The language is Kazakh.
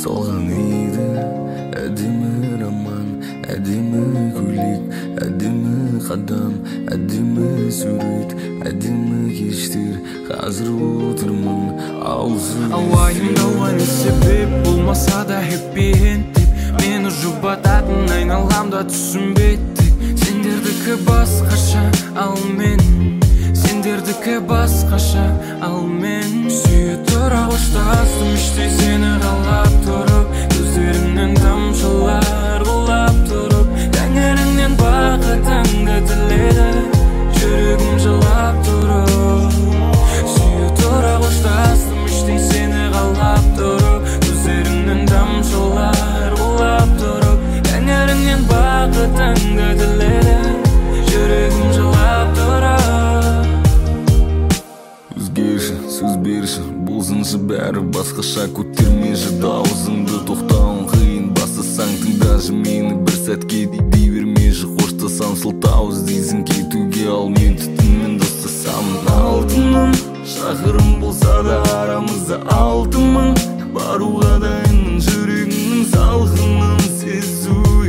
салган ийди, әдемі роман, әдемі көйлек, әдемі қадам, әдемі сурет, әдемі кештер. Қазір отырмын аузым ауайымдауға не себеп болмаса да хэппи энд деп мені жұбататын айналамда түсінбеді. Сендердікі басқаша, ал мен сендердікі басқаша, ал мен сүйе тұра қоштастым іштей сені қалап тұрып, көздеріңнен тамшылар құлап тұрып, тәңіріңнен бақытыңды тіледі, жүрегім жылап тұрып. Сүйе тұра қоштастым іштей сені қалап тұрып, көздеріңнен тамшылар құлап тұрып, тәңіріңнен бақытыңды тіледі, жүрегім жылап тұрып. Өзгерші, сөз берші, болсыншы бәрі басқаша, көтермеші дауысыңды, тоқтауың қиын, бастасаң тыңдашы мені бір сәтке дей бермеші, қоштасам сылтау іздейсің кетуге, ал мен түтінмен достасамын. Алтыным, шақырым болса да арамызда 6 мың, баруға дайынмын, жүрегімнің салқынын сезу